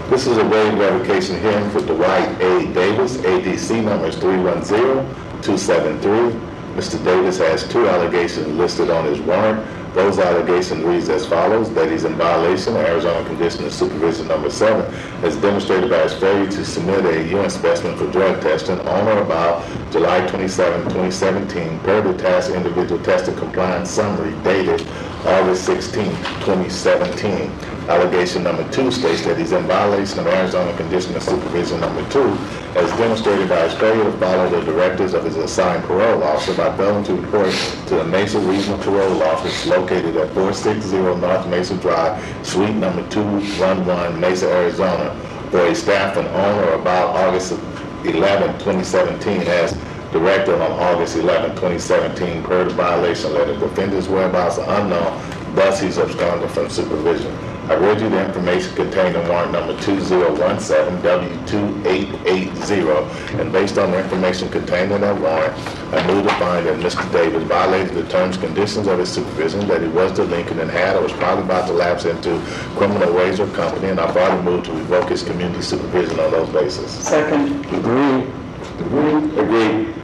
This is a waive revocation hearing for Dwight A. Davis. ADC number is 310273. Mr. Davis has 2 allegations listed on his warrant. Those allegations reads as follows: that he's in violation of Arizona Condition of Supervision number 7, as demonstrated by his failure to submit a urine specimen for drug testing on or about July 27, 2017, per the task individual testing compliance summary dated August 16, 2017. Allegation number 2 states that he's in violation of Arizona Condition of Supervision number 2, as demonstrated by his failure to follow the directives of his assigned parole officer by failing to report to the Mesa Regional Parole Office located at 460 North Mesa Drive, suite number 211, Mesa, Arizona, for a staffing on or about August 11, 2017, as directed on August 11, 2017, per the violation letter. The offender's whereabouts are unknown, thus he's absconded from supervision. I read you the information contained in warrant number 2017W2880, and based on the information contained in that warrant, I move to find that Mr. Davis violated the terms and conditions of his supervision, that he was delinquent and had or was probably about to lapse into criminal ways or company, and I further move to revoke his community supervision on those bases. Second. Agree. Agreed.